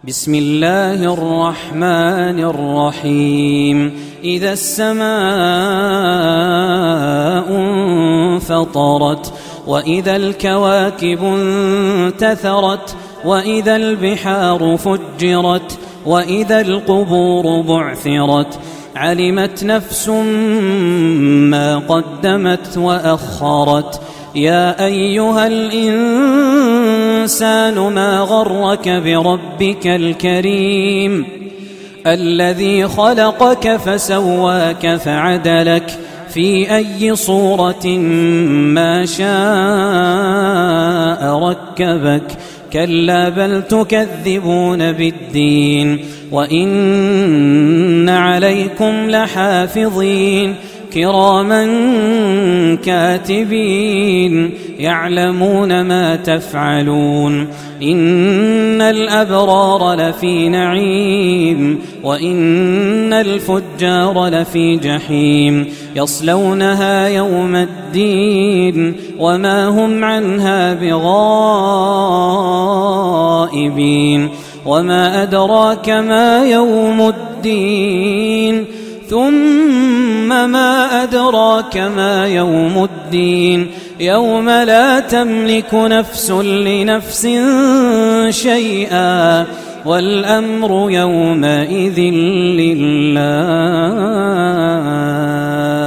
بسم الله الرحمن الرحيم. إذا السماء انفطرت وإذا الكواكب انتثرت وإذا البحار فجرت وإذا القبور بعثرت علمت نفس ما قدمت وأخرت. يا أيها الإنسان ما غرك بربك الكريم الذي خلقك فسواك فعدلك في أي صورة ما شاء ركبك. كلا بل تكذبون بالدين وإن عليكم لحافظين كراما كاتبين يعلمون ما تفعلون. إن الأبرار لفي نعيم وإن الفجار لفي جحيم يصلونها يوم الدين وما هم عنها بغائبين. وما أدراك ما يوم الدين ثم ما أدراك ما يوم الدين يوم لا تملك نفس لنفس شيئا والأمر يومئذ لله.